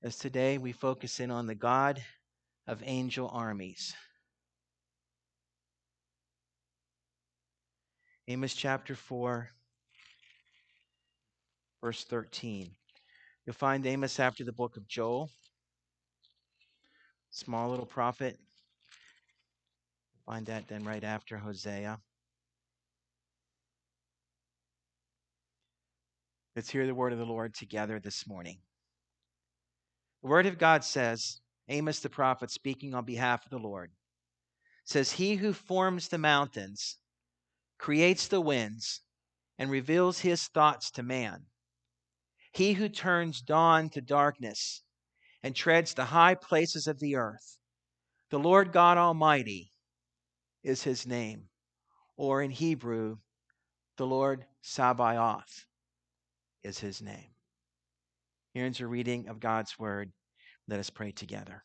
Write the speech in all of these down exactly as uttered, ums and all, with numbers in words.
as today we focus in on the God of angel armies. Amos chapter four, verse thirteen. You'll find Amos after the book of Joel, small little prophet. Find that then right after Hosea. Let's hear the word of the Lord together this morning. The word of God says, Amos the prophet speaking on behalf of the Lord, says, "He who forms the mountains, creates the winds, and reveals his thoughts to man. He who turns dawn to darkness and treads the high places of the earth. The Lord God Almighty is his name." Or in Hebrew, the Lord Sabaoth is his name. Here's a reading of God's word. Let us pray together.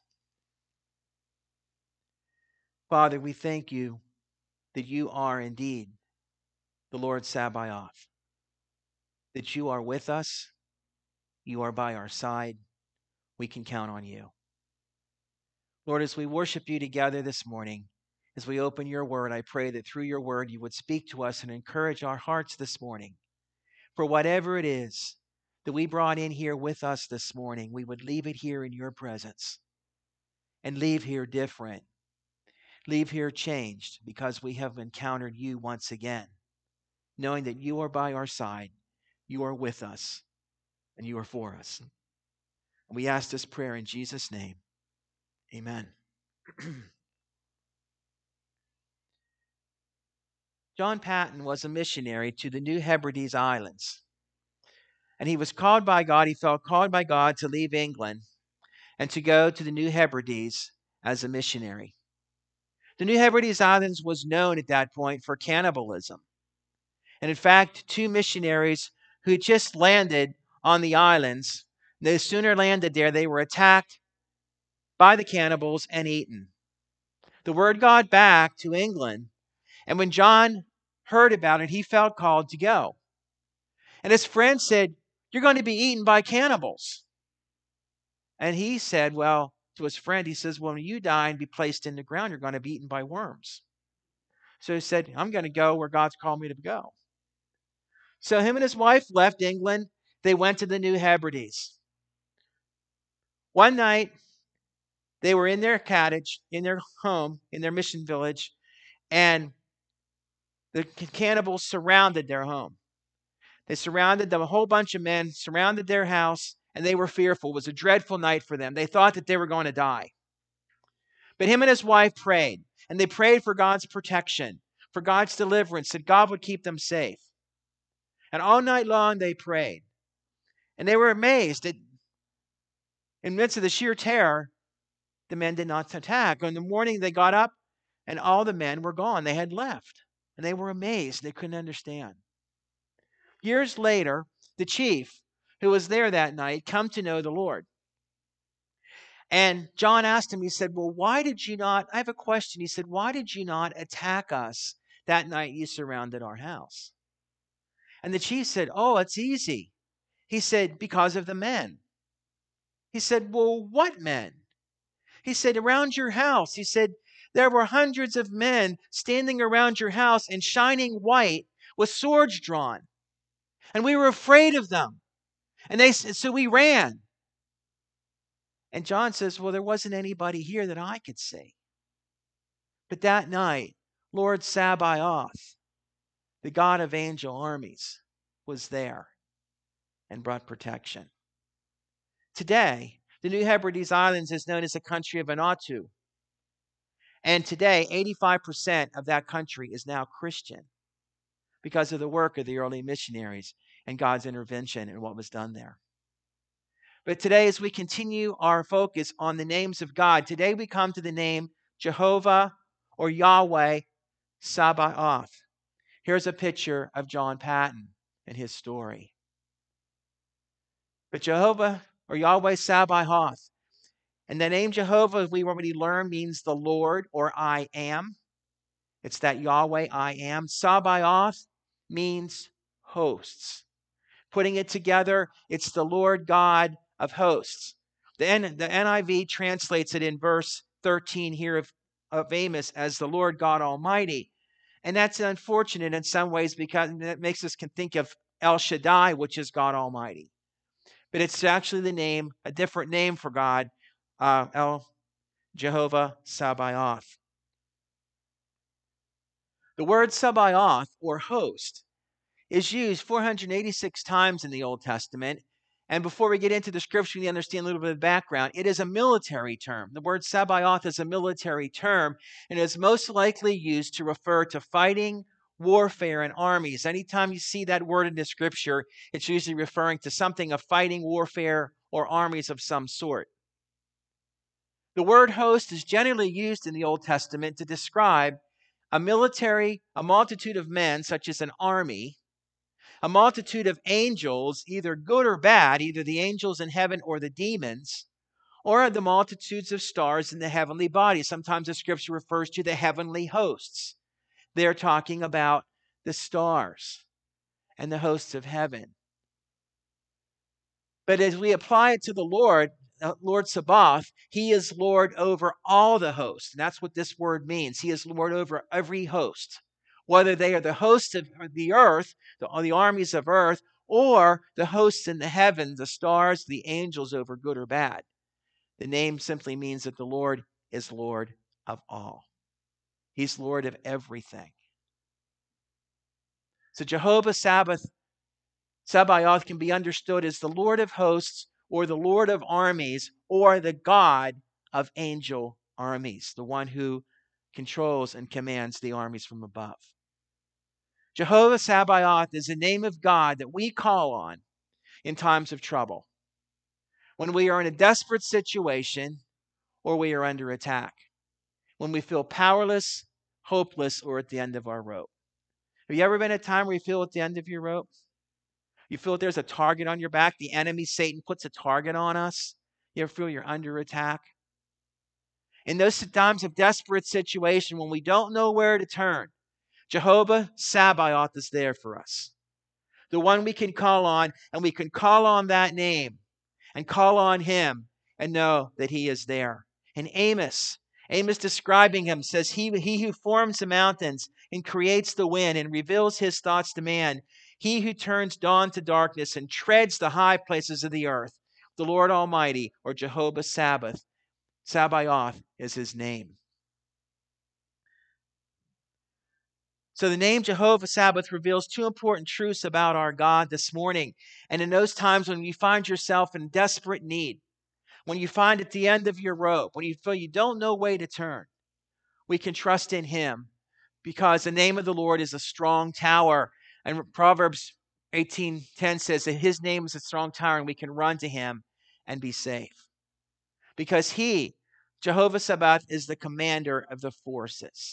Father, we thank you that you are indeed the Lord Sabaoth, that you are with us, you are by our side, we can count on you. Lord, as we worship you together this morning, as we open your word, I pray that through your word you would speak to us and encourage our hearts this morning. For whatever it is that we brought in here with us this morning, we would leave it here in your presence and leave here different, leave here changed because we have encountered you once again, knowing that you are by our side, you are with us, and you are for us. And we ask this prayer in Jesus' name. Amen. John Paton was a missionary to the New Hebrides Islands. And he was called by God, he felt called by God to leave England and to go to the New Hebrides as a missionary. The New Hebrides Islands was known at that point for cannibalism. And in fact, two missionaries who just landed on the islands, no sooner landed there, they were attacked by the cannibals and eaten. The word got back to England, and when John heard about it, he felt called to go. And his friend said, "You're going to be eaten by cannibals." And he said, well, to his friend, he says, "Well, when you die and be placed in the ground, you're going to be eaten by worms." So he said, "I'm going to go where God's called me to go." So him and his wife left England. They went to the New Hebrides. One night, they were in their cottage, in their home, in their mission village, and the cannibals surrounded their home. They surrounded them, a whole bunch of men surrounded their house, and they were fearful. It was a dreadful night for them. They thought that they were going to die. But him and his wife prayed, and they prayed for God's protection, for God's deliverance, that God would keep them safe. And all night long they prayed. And they were amazed that in the midst of the sheer terror, the men did not attack. In the morning they got up, and all the men were gone. They had left. And they were amazed. They couldn't understand. Years later, the chief who was there that night come to know the Lord. And John asked him, he said, "Well, why did you not, I have a question." He said, "Why did you not attack us that night you surrounded our house?" And the chief said, "Oh, it's easy." He said, "Because of the men." He said, "Well, what men?" He said, "Around your house." He said, "There were hundreds of men standing around your house in shining white with swords drawn. And we were afraid of them. And they so we ran." And John says, "Well, there wasn't anybody here that I could see." But that night, Lord Sabaoth, the God of angel armies, was there and brought protection. Today, the New Hebrides Islands is known as the country of Vanuatu. And today, eighty-five percent of that country is now Christian because of the work of the early missionaries and God's intervention and what was done there. But today, as we continue our focus on the names of God, today we come to the name Jehovah or Yahweh Sabaoth. Here's a picture of John Paton and his story. But Jehovah or Yahweh Sabaoth, and the name Jehovah, we already learned, means the Lord or I am. It's that Yahweh I am. Sabaoth means hosts. Putting it together, it's the Lord God of hosts. The, N, the N I V translates it in verse thirteen here of, of Amos as the Lord God Almighty. And that's unfortunate in some ways because it makes us can think of El Shaddai, which is God Almighty. But it's actually the name, a different name for God, uh, El Jehovah Sabaoth. The word Sabaoth, or host, is used four hundred eighty-six times in the Old Testament. And before we get into the scripture, we understand a little bit of background. It is a military term. The word Sabaoth is a military term and is most likely used to refer to fighting, warfare, and armies. Anytime you see that word in the scripture, it's usually referring to something of fighting, warfare, or armies of some sort. The word host is generally used in the Old Testament to describe a military, a multitude of men, such as an army, a multitude of angels, either good or bad, either the angels in heaven or the demons, or the multitudes of stars in the heavenly body. Sometimes the scripture refers to the heavenly hosts. They're talking about the stars and the hosts of heaven. But as we apply it to the Lord, uh, Lord Sabaoth, he is Lord over all the hosts. And that's what this word means. He is Lord over every host, whether they are the hosts of the earth, the, the armies of earth, or the hosts in the heavens, the stars, the angels over good or bad. The name simply means that the Lord is Lord of all. He's Lord of everything. So Jehovah Sabbath, Sabaoth can be understood as the Lord of hosts, or the Lord of armies, or the God of angel armies, the one who controls and commands the armies from above. Jehovah Sabaoth is the name of God that we call on in times of trouble, when we are in a desperate situation or we are under attack, when we feel powerless, hopeless, or at the end of our rope. Have you ever been at a time where you feel at the end of your rope? You feel that there's a target on your back? The enemy, Satan, puts a target on us. You ever feel you're under attack? In those times of desperate situation, when we don't know where to turn, Jehovah Sabaoth is there for us. The one we can call on, and we can call on that name and call on him and know that he is there. And Amos, Amos describing him says, he, he who forms the mountains and creates the wind and reveals his thoughts to man, he who turns dawn to darkness and treads the high places of the earth, the Lord Almighty, or Jehovah Sabbath, Sabaoth is his name. So the name Jehovah Sabbath reveals two important truths about our God this morning. And in those times when you find yourself in desperate need, when you find at the end of your rope, when you feel you don't know way to turn, we can trust in him, because the name of the Lord is a strong tower. And Proverbs eighteen ten says that his name is a strong tower and we can run to him and be safe. Because he, Jehovah Sabaoth, is the commander of the forces.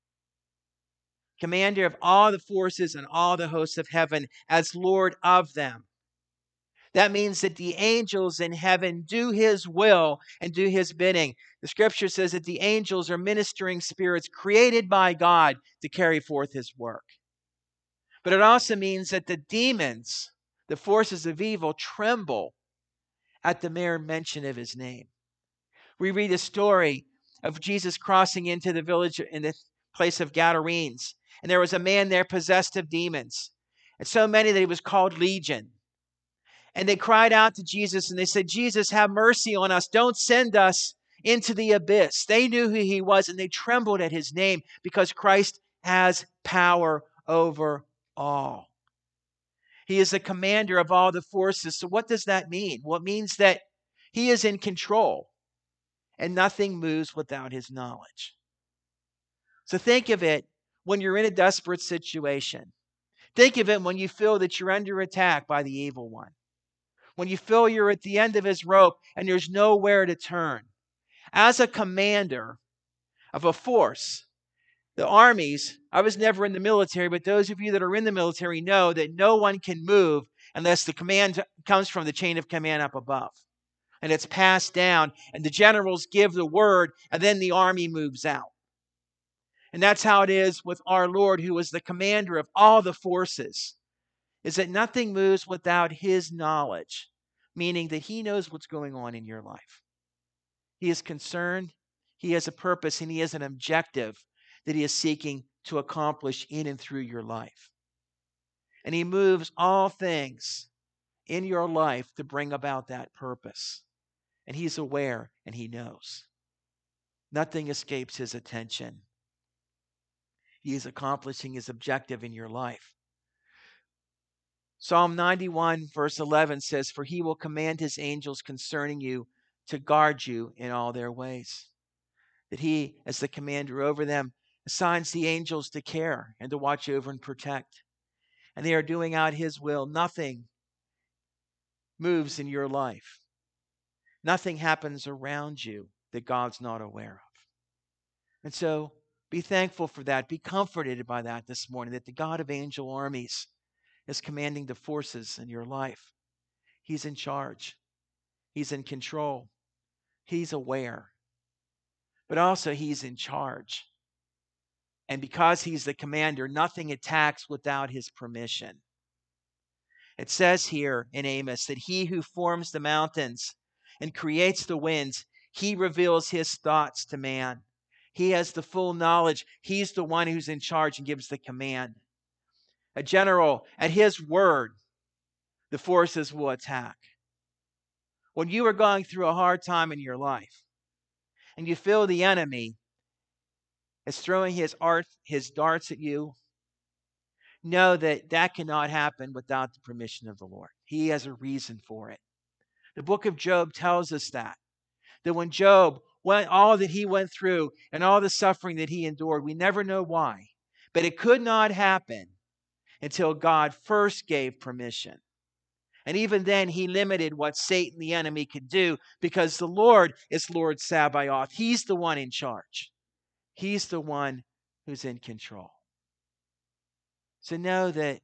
Commander of all the forces and all the hosts of heaven, as Lord of them. That means that the angels in heaven do his will and do his bidding. The scripture says that the angels are ministering spirits created by God to carry forth his work. But it also means that the demons, the forces of evil, tremble at the mere mention of his name. We read a story of Jesus crossing into the village in the place of Gadarenes. And there was a man there possessed of demons, and so many that he was called Legion. And they cried out to Jesus and they said, Jesus, have mercy on us. Don't send us into the abyss. They knew who he was and they trembled at his name, because Christ has power over all. He is the commander of all the forces. So what does that mean? Well, it means that he is in control and nothing moves without his knowledge. So think of it when you're in a desperate situation. Think of it when you feel that you're under attack by the evil one. When you feel you're at the end of his rope and there's nowhere to turn. As a commander of a force, the armies, I was never in the military, but those of you that are in the military know that no one can move unless the command comes from the chain of command up above. And it's passed down, and the generals give the word, and then the army moves out. And that's how it is with our Lord, who is the commander of all the forces, is that nothing moves without his knowledge. meaning that he knows what's going on in your life. He is concerned, he has a purpose, and he has an objective that he is seeking to accomplish in and through your life. And he moves all things in your life to bring about that purpose. And he's aware and he knows. Nothing escapes his attention. He is accomplishing his objective in your life. Psalm ninety-one verse eleven says, "For he will command his angels concerning you to guard you in all their ways." That he, as the commander over them, assigns the angels to care and to watch over and protect. And they are doing out his will. Nothing moves in your life. Nothing happens around you that God's not aware of. And so be thankful for that. Be comforted by that this morning, that the God of angel armies is commanding the forces in your life. He's in charge. He's in control. He's aware. But also he's in charge. And because he's the commander, nothing attacks without his permission. It says here in Amos that he who forms the mountains and creates the winds, he reveals his thoughts to man. He has the full knowledge. He's the one who's in charge and gives the command. A general, at his word, the forces will attack. When you are going through a hard time in your life and you feel the enemy is throwing his art, his darts at you, know that that cannot happen without the permission of the Lord. He has a reason for it. The book of Job tells us that. That when Job went, all that he went through and all the suffering that he endured, we never know why. But it could not happen until God first gave permission. And even then, he limited what Satan, the enemy, could do, because the Lord is Lord Sabaoth. He's the one in charge. He's the one who's in control. So know that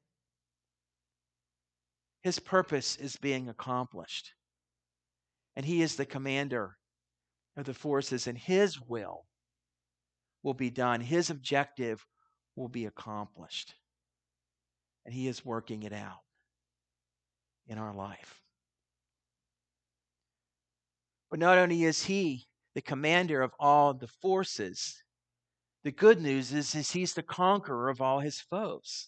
his purpose is being accomplished. And he is the commander of the forces, and his will will be done. His objective will be accomplished. And he is working it out in our life. But not only is he the commander of all the forces, the good news is, is he's the conqueror of all his foes.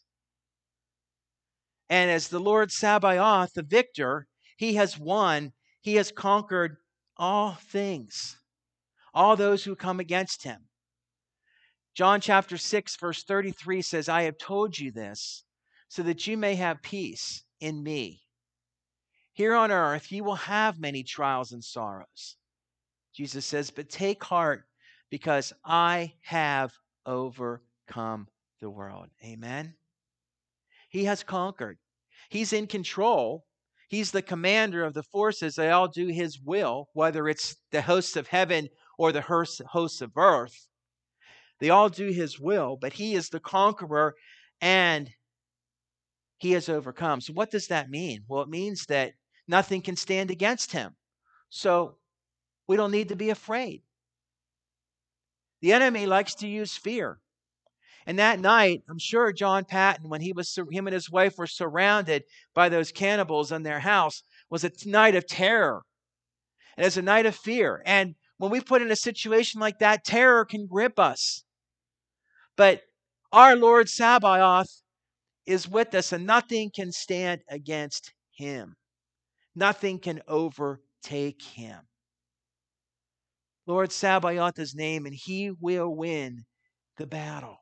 And as the Lord Sabaoth, the victor, he has won, he has conquered all things, all those who come against him. John chapter six, verse thirty-three says, "I have told you this so that you may have peace in me. Here on earth, you will have many trials and sorrows." Jesus says, "But take heart, because I have overcome the world." Amen. He has conquered. He's in control. He's the commander of the forces. They all do his will, whether it's the hosts of heaven or the hosts of earth. They all do his will, but he is the conqueror and he has overcome. So what does that mean? Well, it means that nothing can stand against him. So we don't need to be afraid. The enemy likes to use fear. And that night, I'm sure John Patton, when he was him and his wife were surrounded by those cannibals in their house, was a night of terror. And it's a night of fear. And when we put in a situation like that, terror can grip us. But our Lord Sabaoth is with us, and nothing can stand against him. Nothing can overtake him. Lord Sabaoth is name, and he will win the battle.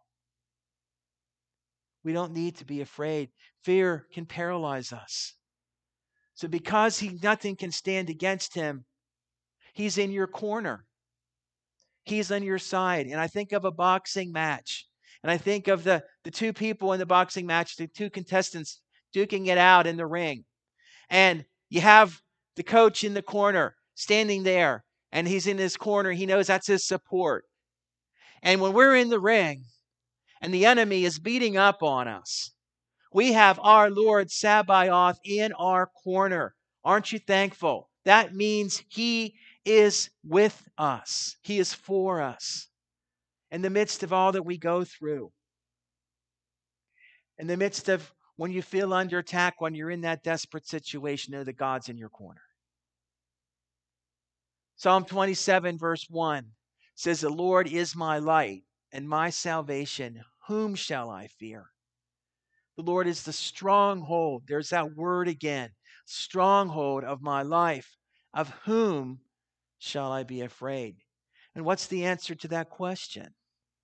We don't need to be afraid. Fear can paralyze us. So because he nothing can stand against him, he's in your corner. He's on your side. And I think of a boxing match. And I think of the, the two people in the boxing match, the two contestants duking it out in the ring. And you have the coach in the corner standing there. And he's in his corner. He knows that's his support. And when we're in the ring and the enemy is beating up on us, we have our Lord Sabaoth in our corner. Aren't you thankful? That means he is with us. He is for us in the midst of all that we go through. In the midst of when you feel under attack, when you're in that desperate situation, know that God's in your corner. Psalm twenty-seven, verse one says, the Lord is my light and my salvation. Whom shall I fear? The Lord is the stronghold. There's that word again. Stronghold of my life. Of whom shall I be afraid? And what's the answer to that question?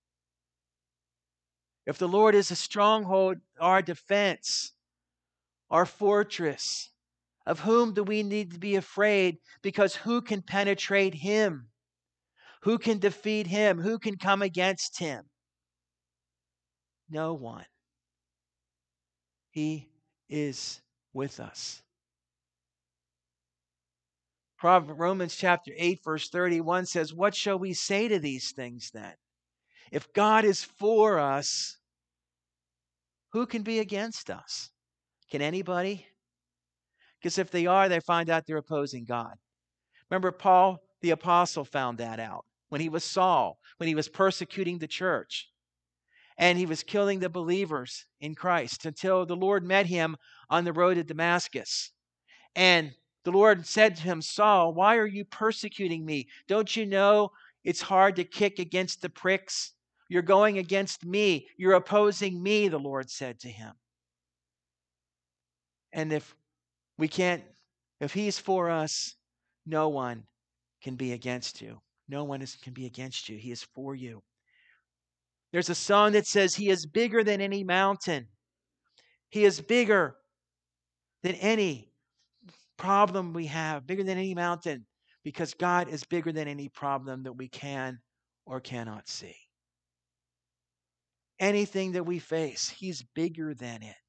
If the Lord is a stronghold, our defense, our fortress, of whom do we need to be afraid? Because who can penetrate him? Who can defeat him? Who can come against him? No one. He is with us. Romans chapter eight, verse thirty-one says, what shall we say to these things then? If God is for us, who can be against us? Can anybody? Because if they are, they find out they're opposing God. Remember, Paul the apostle found that out when he was Saul, when he was persecuting the church. And he was killing the believers in Christ until the Lord met him on the road to Damascus. And the Lord said to him, Saul, why are you persecuting me? Don't you know it's hard to kick against the pricks? You're going against me. You're opposing me, the Lord said to him. And if we can't, if he's for us, no one can be against you. No one is, can be against you. He is for you. There's a song that says he is bigger than any mountain. He is bigger than any problem we have, bigger than any mountain, because God is bigger than any problem that we can or cannot see. Anything that we face, he's bigger than it.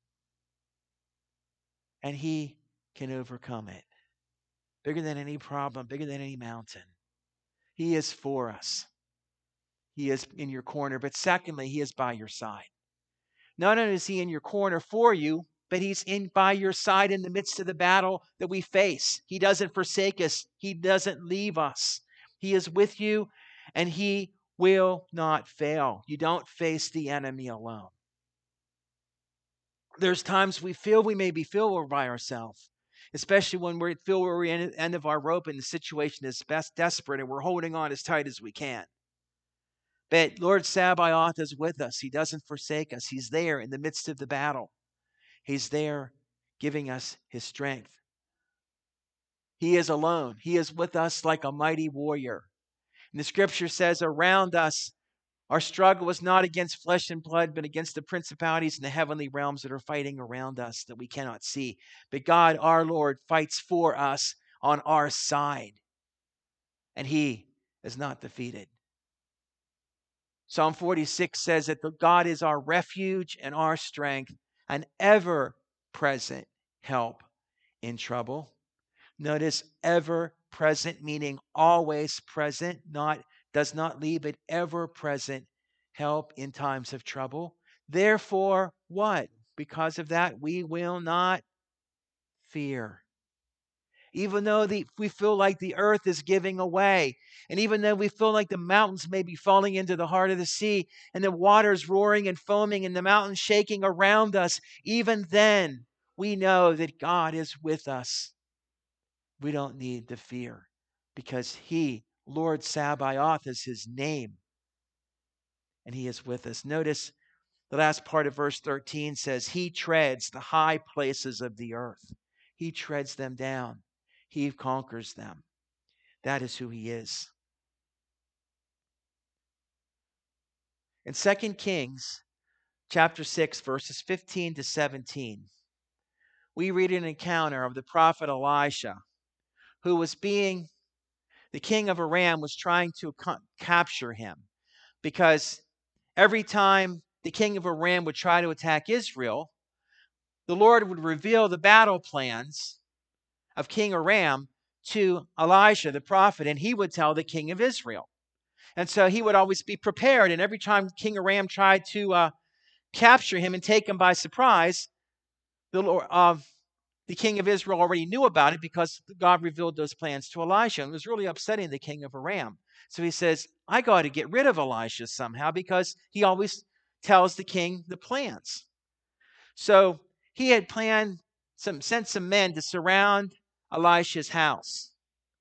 And he can overcome it. Bigger than any problem, bigger than any mountain. He is for us. He is in your corner, but secondly, he is by your side. Not only is he in your corner for you, but he's in by your side in the midst of the battle that we face. He doesn't forsake us. He doesn't leave us. He is with you, and he will not fail. You don't face the enemy alone. There's times we feel we may be feel we're by ourselves, especially when we feel we're at the end of our rope and the situation is best desperate and we're holding on as tight as we can. But Lord Sabaoth is with us. He doesn't forsake us. He's there in the midst of the battle. He's there giving us his strength. He is alone. He is with us like a mighty warrior. And the scripture says around us, our struggle was not against flesh and blood, but against the principalities in the heavenly realms that are fighting around us that we cannot see. But God, our Lord, fights for us on our side. And he is not defeated. Psalm forty-six says that God is our refuge and our strength, an ever-present help in trouble. Notice ever-present, meaning always present, not does not leave it, ever-present help in times of trouble. Therefore, what? Because of that, we will not fear. Even though the, we feel like the earth is giving away, and even though we feel like the mountains may be falling into the heart of the sea, and the waters roaring and foaming, and the mountains shaking around us, even then we know that God is with us. We don't need to fear, because he, Lord Sabaoth, is his name, and he is with us. Notice the last part of verse thirteen says, he treads the high places of the earth. He treads them down. He conquers them. That is who he is. In Second Kings chapter six, verses fifteen to seventeen, we read an encounter of the prophet Elisha, who was being, the king of Aram was trying to ca- capture him, because every time the king of Aram would try to attack Israel, the Lord would reveal the battle plans of King Aram to Elisha, the prophet, and he would tell the king of Israel. And so he would always be prepared. And every time King Aram tried to uh, capture him and take him by surprise, the, Lord, uh, the king of Israel already knew about it because God revealed those plans to Elisha. And it was really upsetting the king of Aram. So he says, I got to get rid of Elisha somehow, because he always tells the king the plans. So he had planned, some sent some men to surround Elisha's house.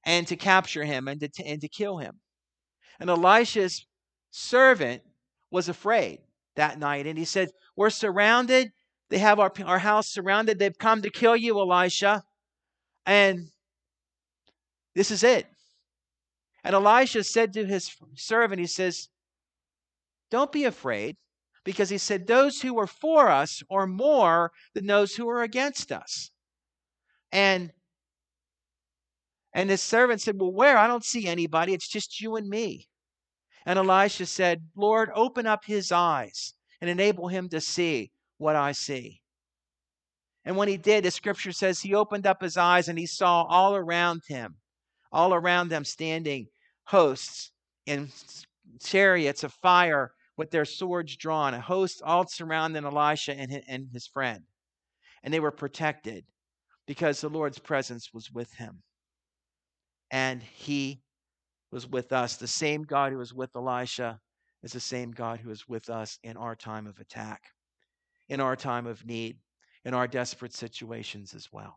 and to capture him and to, and to kill him. And Elisha's servant was afraid that night. And he said, we're surrounded. They have our, our house surrounded. They've come to kill you, Elisha. And this is it. And Elisha said to his servant, he says, don't be afraid. Because he said, those who are for us are more than those who are against us. And, and his servant said, well, where? I don't see anybody. It's just you and me. And Elisha said, Lord, open up his eyes and enable him to see what I see. And when he did, the scripture says he opened up his eyes and he saw all around him, all around them standing hosts in chariots of fire with their swords drawn, a host all surrounding Elisha and his, and his friend. And they were protected because the Lord's presence was with him. And he was with us. The same God who was with Elisha is the same God who is with us in our time of attack, in our time of need, in our desperate situations as well.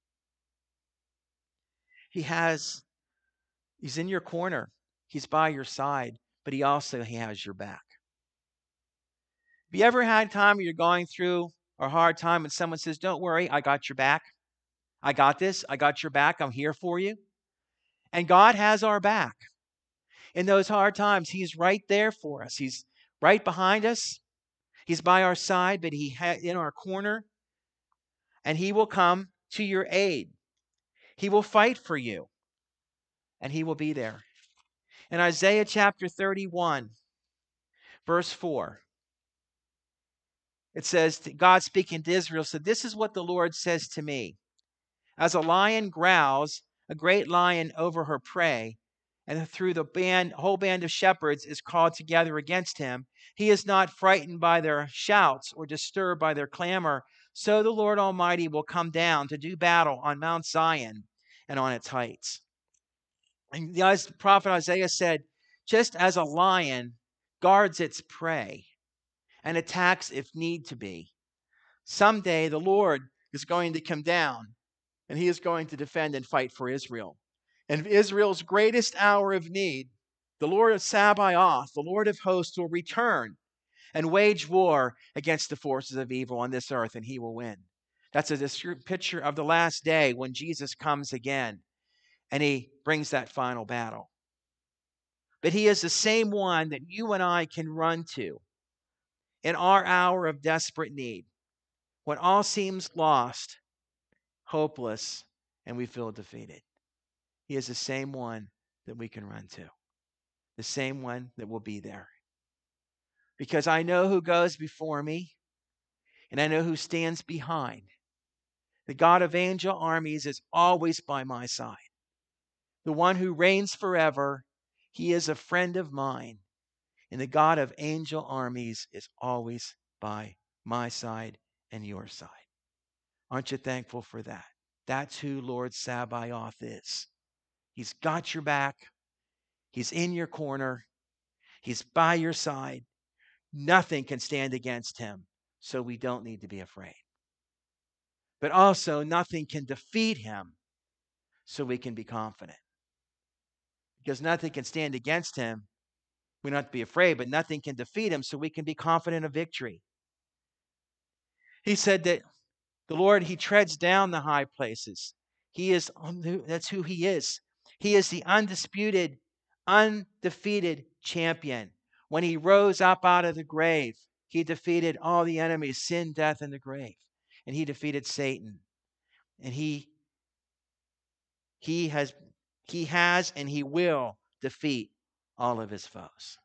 He has, he's in your corner. He's by your side, but he also he has your back. Have you ever had a time where you're going through a hard time and someone says, don't worry, I got your back. I got this. I got your back. I'm here for you. And God has our back. In those hard times, he's right there for us. He's right behind us. He's by our side, but he ha- in our corner. And he will come to your aid. He will fight for you. And he will be there. In Isaiah chapter thirty-one, verse four, it says, God speaking to Israel said, this is what the Lord says to me. As a lion growls, a great lion over her prey, and through the band, whole band of shepherds is called together against him, he is not frightened by their shouts or disturbed by their clamor. So the Lord Almighty will come down to do battle on Mount Zion and on its heights. And the prophet Isaiah said, just as a lion guards its prey and attacks if need to be, someday the Lord is going to come down and he is going to defend and fight for Israel. And Israel's greatest hour of need, the Lord of Sabaoth, the Lord of hosts, will return and wage war against the forces of evil on this earth, and he will win. That's a picture of the last day when Jesus comes again and he brings that final battle. But he is the same one that you and I can run to in our hour of desperate need, when all seems lost, hopeless, and we feel defeated. He is the same one that we can run to, the same one that will be there. Because I know who goes before me, and I know who stands behind. The God of angel armies is always by my side. The one who reigns forever, he is a friend of mine. And the God of angel armies is always by my side and your side. Aren't you thankful for that? That's who Lord Sabaoth is. He's got your back. He's in your corner. He's by your side. Nothing can stand against him, so we don't need to be afraid. But also, nothing can defeat him, so we can be confident. Because nothing can stand against him, we don't have to be afraid, but nothing can defeat him, so we can be confident of victory. He said that the Lord, he treads down the high places. He is, that's who he is. He is the undisputed, undefeated champion. When he rose up out of the grave, he defeated all the enemies, sin, death, and the grave. And he defeated Satan. And he, he has, he has and he will defeat all of his foes.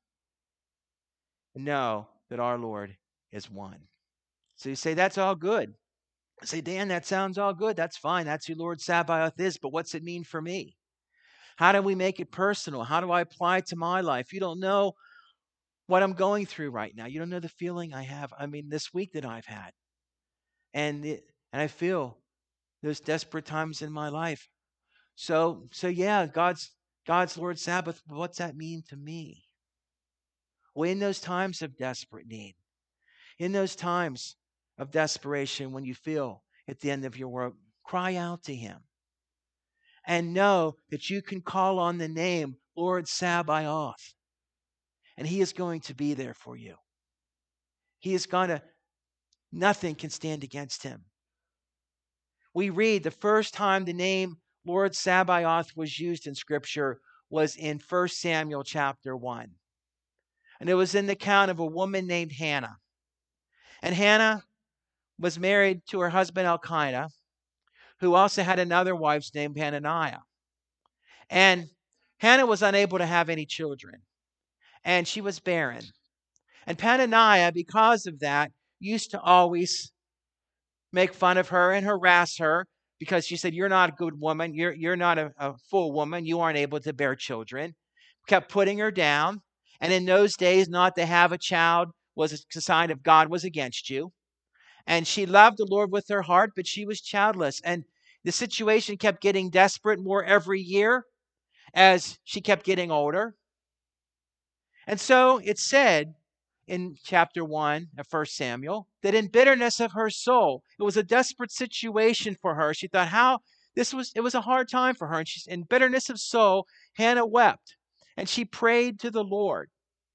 Know that our Lord is one. So you say, that's all good. I say, Dan, that sounds all good. That's fine. That's who Lord Sabaoth is. But what's it mean for me? How do we make it personal? How do I apply it to my life? You don't know what I'm going through right now. You don't know the feeling I have. I mean, this week that I've had. And it, and I feel those desperate times in my life. So, so yeah, God's God's Lord Sabbath, what's that mean to me? Well, in those times of desperate need, in those times of desperation when you feel at the end of your work, cry out to him and know that you can call on the name Lord Sabaoth, and he is going to be there for you. He is going to, nothing can stand against him. We read the first time the name Lord Sabaoth was used in Scripture was in First Samuel chapter one. And it was in the account of a woman named Hannah. And Hannah was married to her husband Elkanah, who also had another wife named Peninnah. And Hannah was unable to have any children, and she was barren. And Peninnah, because of that, used to always make fun of her and harass her because she said, you're not a good woman. You're, you're not a, a full woman. You aren't able to bear children. Kept putting her down. And in those days, not to have a child was a sign of God was against you. And she loved the Lord with her heart, but she was childless. And the situation kept getting desperate more every year as she kept getting older. And so it said in chapter one of First Samuel that in bitterness of her soul, it was a desperate situation for her. She thought how this was, it was a hard time for her. And she's in bitterness of soul, Hannah wept and she prayed to the Lord.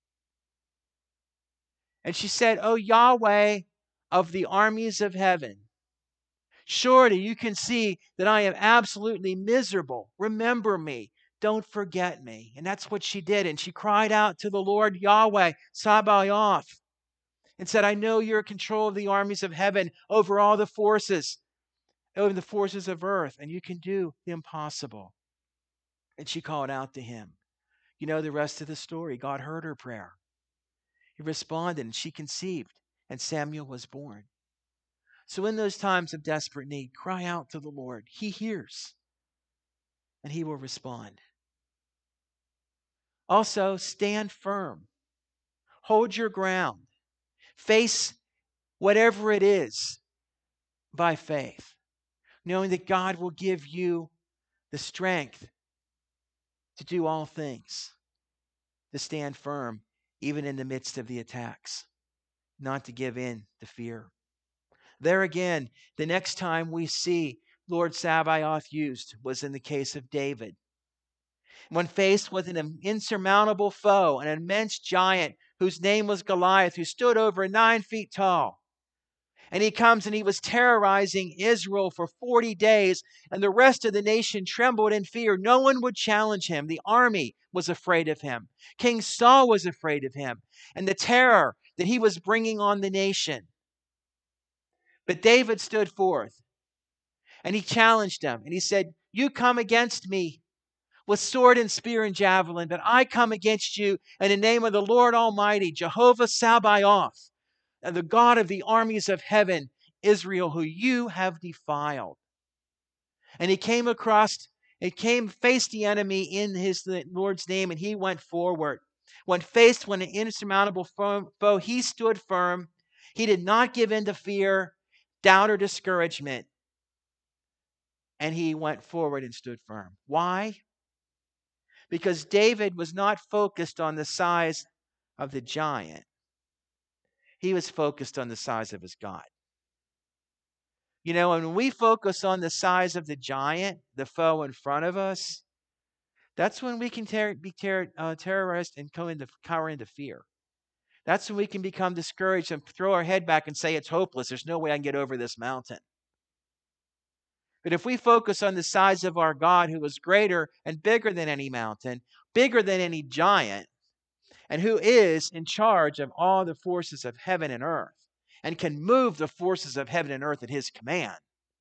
And she said, "O Yahweh of the armies of heaven, surely you can see that I am absolutely miserable. Remember me. Don't forget me." And that's what she did. And she cried out to the Lord Yahweh, Sabaoth, and said, "I know you're in control of the armies of heaven over all the forces, over the forces of earth, and you can do the impossible." And she called out to him. You know the rest of the story. God heard her prayer. He responded, and she conceived, and Samuel was born. So in those times of desperate need, cry out to the Lord. He hears, and he will respond. Also, stand firm. Hold your ground. Face whatever it is by faith, knowing that God will give you the strength to do all things, to stand firm, even in the midst of the attacks, not to give in to fear. There again, the next time we see Lord Sabaoth used was in the case of David. When faced with an insurmountable foe, an immense giant whose name was Goliath, who stood over nine feet tall. And he comes and he was terrorizing Israel for forty days, and the rest of the nation trembled in fear. No one would challenge him. The army was afraid of him. King Saul was afraid of him and the terror that he was bringing on the nation. But David stood forth and he challenged him and he said, "You come against me with sword and spear and javelin, but I come against you in the name of the Lord Almighty, Jehovah Sabaoth, and the God of the armies of heaven, Israel, who you have defiled." And he came across, he came, faced the enemy in his the Lord's name, and he went forward. When faced with an insurmountable foe, he stood firm. He did not give in to fear, doubt, or discouragement. And he went forward and stood firm. Why? Because David was not focused on the size of the giant. He was focused on the size of his God. You know, when we focus on the size of the giant, the foe in front of us, that's when we can ter- be ter- uh, terrorized and come into, cower into fear. That's when we can become discouraged and throw our head back and say it's hopeless. There's no way I can get over this mountain. But if we focus on the size of our God, who is greater and bigger than any mountain, bigger than any giant, and who is in charge of all the forces of heaven and earth, and can move the forces of heaven and earth at his command,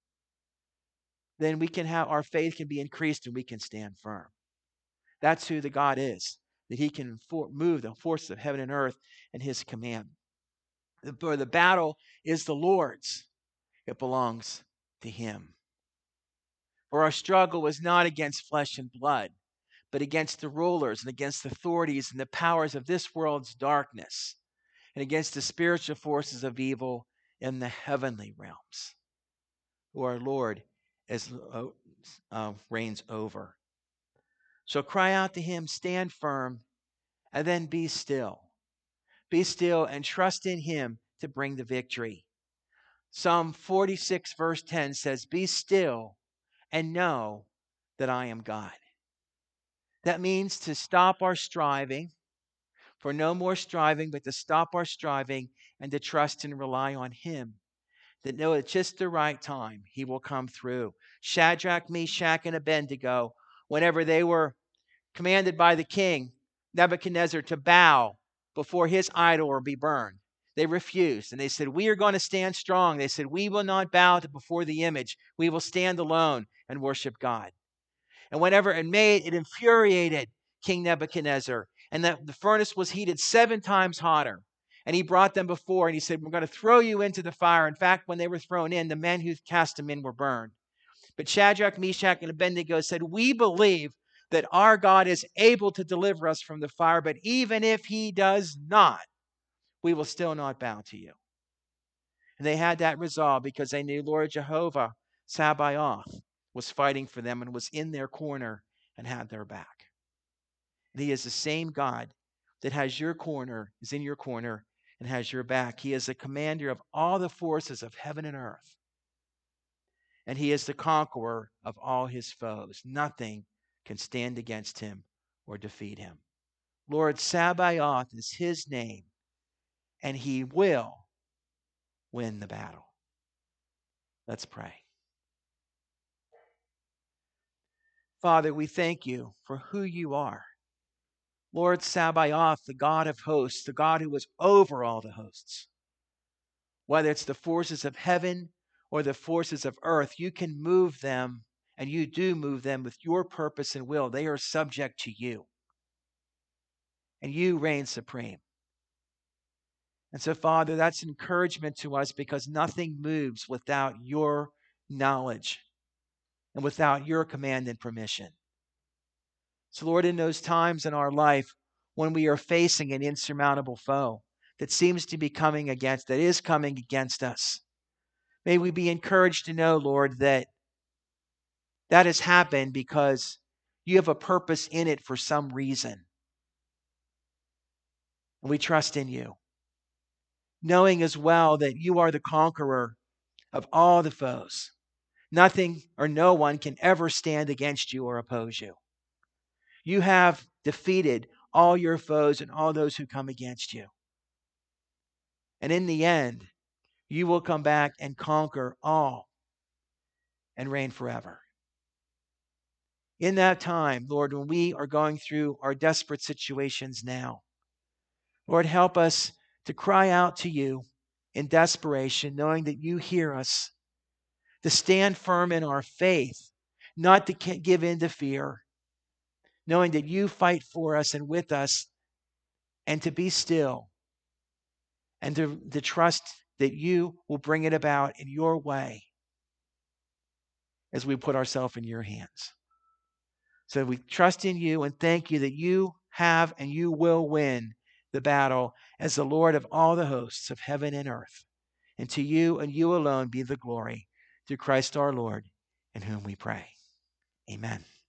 then we can have, our faith can be increased and we can stand firm. That's who the God is, that he can for, move the forces of heaven and earth at his command. The, the battle is the Lord's. It belongs to him. For our struggle was not against flesh and blood, but against the rulers and against the authorities and the powers of this world's darkness, and against the spiritual forces of evil in the heavenly realms, who our Lord is, uh, uh, reigns over. So cry out to him, stand firm, and then be still. Be still and trust in him to bring the victory. Psalm forty-six verse ten says, "Be still and know that I am God. That means to stop our striving, for no more striving, but to stop our striving and to trust and rely on Him. That know at just the right time, He will come through. Shadrach, Meshach, and Abednego, whenever they were commanded by the king, Nebuchadnezzar, to bow before his idol or be burned, they refused. And they said, we are going to stand strong. They said, we will not bow before the image. We will stand alone and worship God. And whenever it made, it infuriated King Nebuchadnezzar. And that the furnace was heated seven times hotter. And he brought them before and he said, we're going to throw you into the fire. In fact, when they were thrown in, the men who cast them in were burned. But Shadrach, Meshach, and Abednego said, we believe that our God is able to deliver us from the fire, but even if He does not, we will still not bow to you. And they had that resolve because they knew Lord Jehovah Sabaoth was fighting for them and was in their corner and had their back. And He is the same God that has your corner, is in your corner, and has your back. He is the commander of all the forces of heaven and earth. And He is the conqueror of all His foes. Nothing can stand against Him or defeat Him. Lord Sabaoth is His name, and He will win the battle. Let's pray. Father, we thank You for who You are. Lord Sabaoth, the God of hosts, the God who is over all the hosts. Whether it's the forces of heaven or the forces of earth, You can move them, and You do move them with Your purpose and will. They are subject to You. And You reign supreme. And so, Father, that's encouragement to us because nothing moves without Your knowledge and without Your command and permission. So, Lord, in those times in our life when we are facing an insurmountable foe that seems to be coming against, that is coming against us, may we be encouraged to know, Lord, that that has happened because You have a purpose in it for some reason. And we trust in You, knowing as well that You are the conqueror of all the foes. Nothing or no one can ever stand against You or oppose You. You have defeated all Your foes and all those who come against You. And in the end, You will come back and conquer all and reign forever. In that time, Lord, when we are going through our desperate situations now, Lord, help us to cry out to You in desperation, knowing that You hear us, to stand firm in our faith, not to give in to fear, knowing that You fight for us and with us, and to be still, and to, to trust that You will bring it about in Your way as we put ourselves in Your hands. So we trust in You and thank You that You have and You will win the battle as the Lord of all the hosts of heaven and earth. And to You and You alone be the glory, through Christ our Lord, in whom we pray. Amen.